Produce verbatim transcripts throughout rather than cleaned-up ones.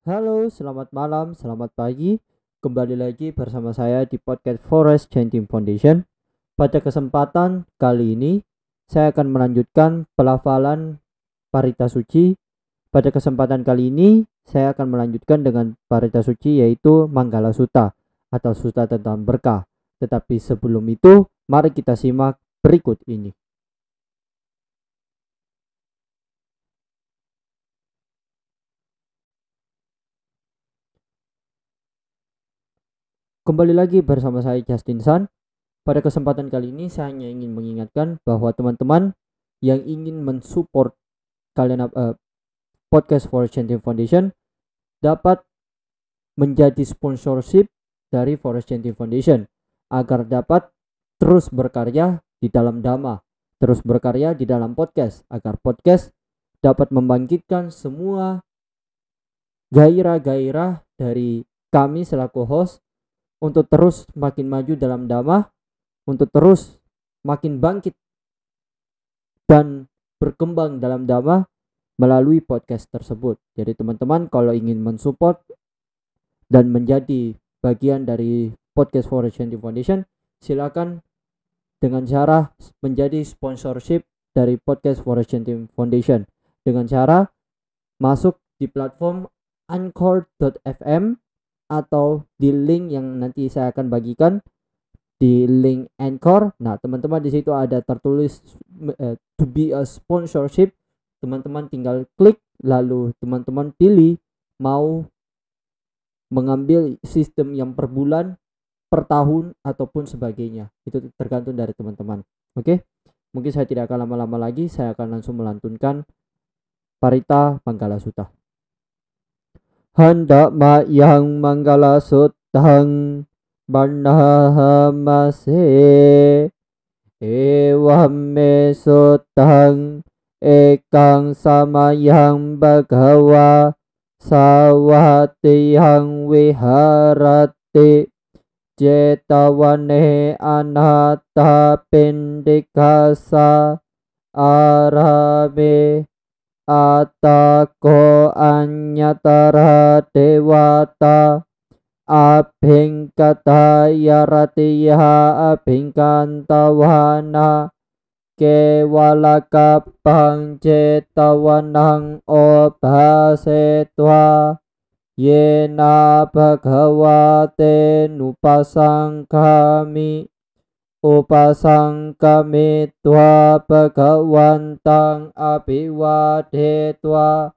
Halo, selamat malam, selamat pagi. Kembali lagi bersama saya di podcast Forest Chanting Foundation. Pada kesempatan kali ini, saya akan melanjutkan pelafalan Parita Suci. Pada kesempatan kali ini, saya akan melanjutkan dengan Parita Suci yaitu Manggala Sutta atau Sutta tentang berkah. Tetapi sebelum itu, mari kita simak berikut ini. Kembali lagi bersama saya Justin San. Pada kesempatan kali ini saya hanya ingin mengingatkan bahwa teman-teman yang ingin mensupport kalian uh, podcast for Chanting Foundation dapat menjadi sponsorship dari Forest Chanting Foundation agar dapat terus berkarya di dalam dhamma, terus berkarya di dalam podcast agar podcast dapat membangkitkan semua gairah-gairah dari kami selaku host untuk terus makin maju dalam dhamma, untuk terus makin bangkit dan berkembang dalam dhamma melalui podcast tersebut. Jadi teman-teman kalau ingin mensupport dan menjadi bagian dari podcast for Chanting Foundation, silakan dengan cara menjadi sponsorship dari podcast for Chanting Foundation dengan cara masuk di platform anchor dot f m atau di link yang nanti saya akan bagikan di link Anchor. Nah, teman-teman di situ ada tertulis uh, to be a sponsorship. Teman-teman tinggal klik lalu teman-teman pilih mau mengambil sistem yang per bulan, per tahun ataupun sebagainya. Itu tergantung dari teman-teman. Oke. Mungkin saya tidak akan lama-lama lagi, saya akan langsung melantunkan Parita Manggala Sutta. Hendak mak yang Manggala Suttang Barnahamase Evam me Suttang Ekang samayang Bhagawa Sawatiyang Viharati Jetawane Anatta Pindikasa Arame Atako anyatara dewata abhingkata yaratiya abhingkantawana kewalakapang cetawanang obhasetwa yena bhagavate nupasangkami upasangkami twa bhagawantang abiwadetwa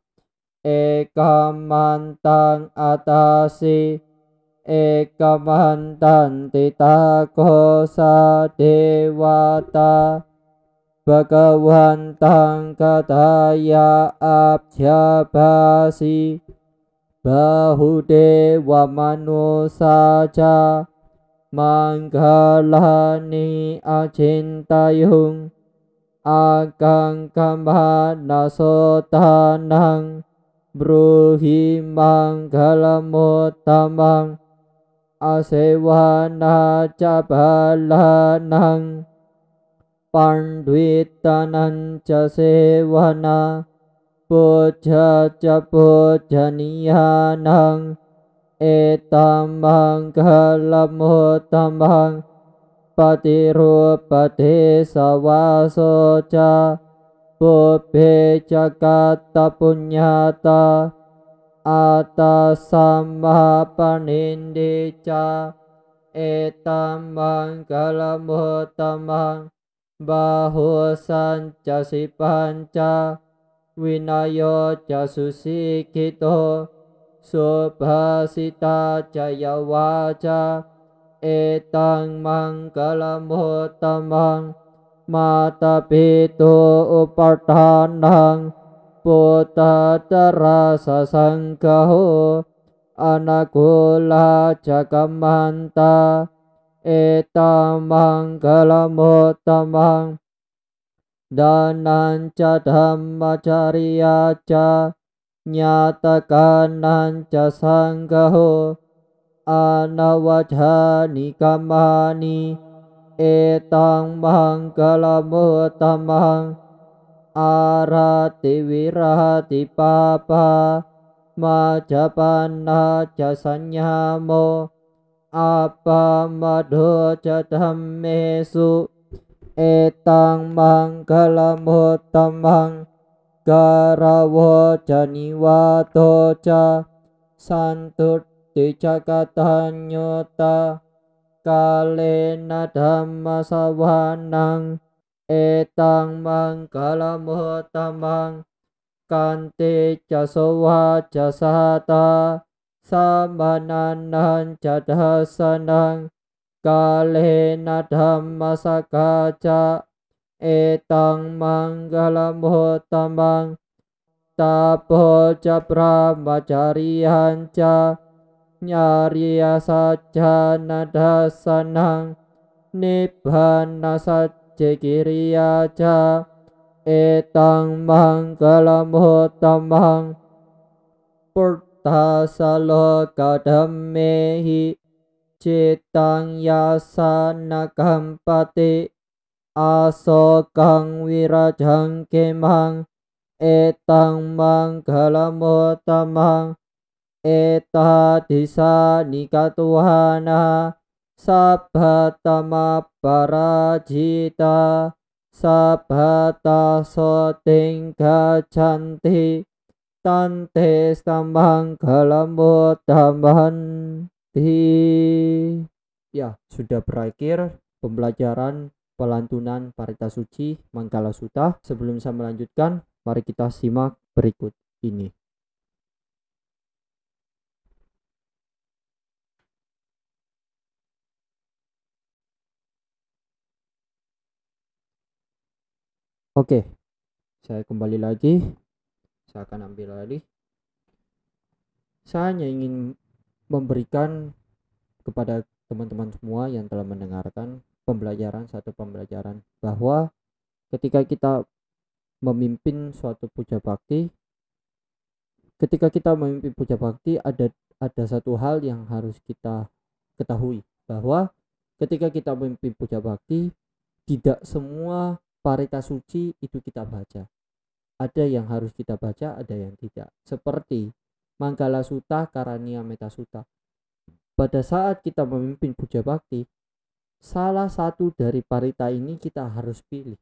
ekamantang atasi ekamantan titakosa dewata bhagawantang kataya abhyabasi bahudewa manusaja manggalani acintayung akang kamana sotanang bruhi manggalamutamang asewana cabalanang pandwitanan casewana puja capujaniyanang etamang galamutamang patirupati sawasoca pupe cakata punyata atasama panindica etamang galamutamang bahusanca si panca winayo jasusikito subhasita jaya waca etang manggalamutamang mata pitu upartanang putatara sasangkaho anakula jagamanta etang manggalamutamang dananca dhammacariyaca nyatakananca sanggaho anawajhani kamani etang manggalamutamang arati wirahati papa majapanna jasanyamo apa madho jadhammesu etang manggalamuttamang garawo janiwato ca santutti cakatanyota kalena dhamma sawanang etang manggalamuttamang kante jasowa jasata samananan jadasanang kalena dhamma sakaca etang manggalamuttamang tapo japra macarianca nyariya saja nadasanang nibbana sajekiriyaca etang manggalamuttamang purtasaloka dhammehi citang yasana kampati asokang wirajang kemang etang manggalamuttamang eta disa nikatuhana sabhatama parajita sabhata soting gacanti tante samanggalamuttammanti. Ya, sudah berakhir pembelajaran pelantunan Parita Suci Manggala Sutta. Sebelum saya melanjutkan, mari kita simak berikut ini. Oke, saya kembali lagi. Saya akan ambil lagi. Saya hanya ingin memberikan kepada teman-teman semua yang telah mendengarkan pembelajaran satu pembelajaran bahwa ketika kita memimpin suatu puja bakti, ketika kita memimpin puja bakti ada ada satu hal yang harus kita ketahui, bahwa ketika kita memimpin puja bakti tidak semua Parita Suci itu kita baca. Ada yang harus kita baca, ada yang tidak. Seperti Manggala Sutta, Karaniya Metta Sutta. Pada saat kita memimpin puja bakti, salah satu dari parita ini kita harus pilih.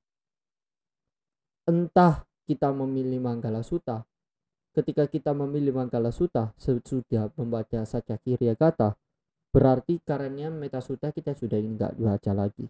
Entah kita memilih Manggala Sutta. Ketika kita memilih Manggala Sutta sesudah membaca Satya Kata, berarti Karaniya Metta Sutta kita sudah tidak baca lagi.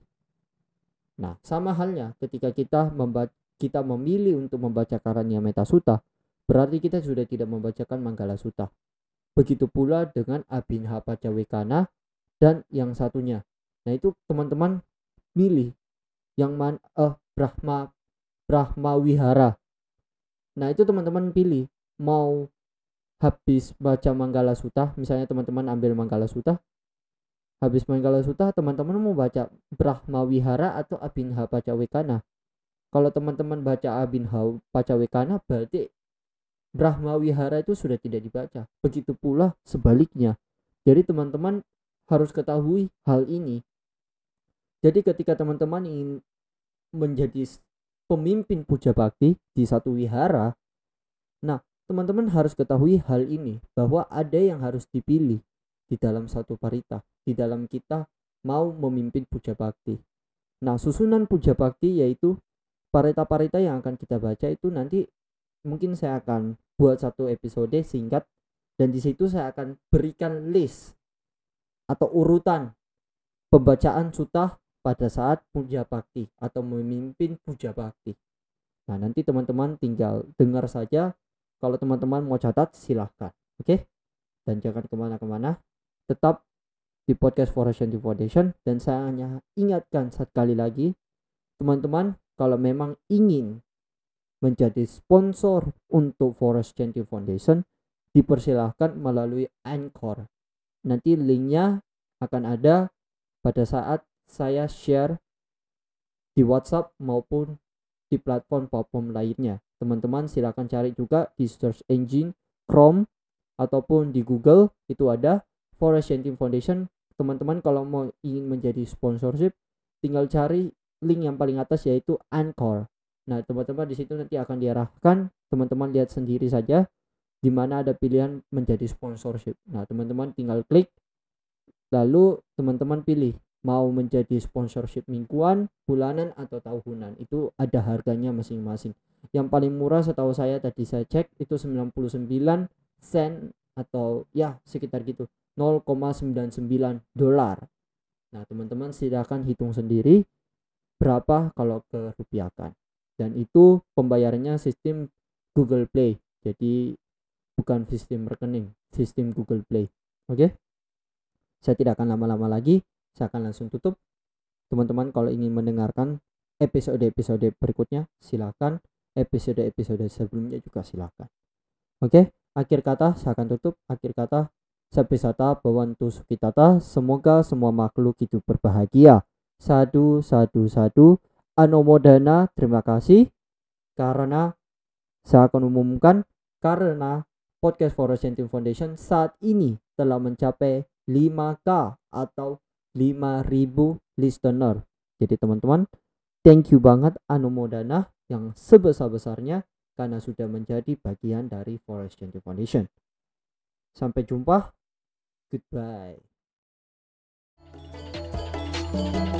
Nah, sama halnya ketika kita membaca, kita memilih untuk membaca Karaniya Metta Sutta, berarti kita sudah tidak membacakan Manggala Sutta. Begitu pula dengan Abhinha Pacawekana dan yang satunya. Nah, itu teman-teman milih yang man eh Brahma Brahma Wihara. Nah, itu teman-teman pilih mau habis baca Manggala Sutta, misalnya teman-teman ambil Manggala Sutta, habis Manggala Sutta teman-teman mau baca Brahma Wihara atau Abhinha Pacawekana. Kalau teman-teman baca Abhinha Pacawekana, berarti Brahma Wihara itu sudah tidak dibaca. Begitu pula sebaliknya. Jadi teman-teman harus ketahui hal ini. Jadi ketika teman-teman ingin menjadi pemimpin puja bakti di satu wihara, nah teman-teman harus ketahui hal ini, bahwa ada yang harus dipilih di dalam satu parita, di dalam kita mau memimpin puja bakti. Nah, susunan puja bakti yaitu parita-parita yang akan kita baca itu nanti mungkin saya akan buat satu episode singkat, dan di situ saya akan berikan list atau urutan pembacaan sutta pada saat puja bakti atau memimpin puja bakti. Nah, nanti teman-teman tinggal dengar saja. Kalau teman-teman mau catat silahkan, oke? Okay? Dan jangan kemana-kemana, tetap di podcast Forest Scientific Foundation. Dan saya hanya ingatkan sekali lagi, teman-teman kalau memang ingin menjadi sponsor untuk Forest Scientific Foundation, dipersilahkan melalui Anchor. Nanti linknya akan ada pada saat saya share di WhatsApp maupun di platform-platform lainnya. Teman-teman silakan cari juga di search engine Chrome ataupun di Google, itu ada Forest Scientific Foundation. Teman-teman kalau mau ingin menjadi sponsorship, tinggal cari link yang paling atas yaitu Anchor. Nah, teman-teman di situ nanti akan diarahkan, teman-teman lihat sendiri saja di mana ada pilihan menjadi sponsorship. Nah, teman-teman tinggal klik, lalu teman-teman pilih mau menjadi sponsorship mingguan, bulanan, atau tahunan. Itu ada harganya masing-masing. Yang paling murah setahu saya tadi saya cek itu sembilan puluh sembilan sen atau ya sekitar gitu, nol koma sembilan sembilan dolar. Nah, teman-teman silakan hitung sendiri berapa kalau ke rupiahkan. Dan itu pembayarannya sistem Google Play. Jadi bukan sistem rekening, sistem Google Play. Oke? Saya tidak akan lama-lama lagi, saya akan langsung tutup. Teman-teman kalau ingin mendengarkan episode-episode berikutnya, silakan. Episode-episode sebelumnya juga silakan. Oke, akhir kata saya akan tutup. Akhir kata, Sabesata Bawantu Sukitata. Semoga semua makhluk hidup berbahagia. Sadu, sadu, sadu. Anomodana, terima kasih. Karena saya akan umumkan, karena Podcast Forest Scientific Foundation saat ini telah mencapai lima K atau lima ribu listener. Jadi teman-teman, thank you banget Anomodana yang sebesar-besarnya karena sudah menjadi bagian dari Forest Scientific Foundation. Sampai jumpa. Goodbye.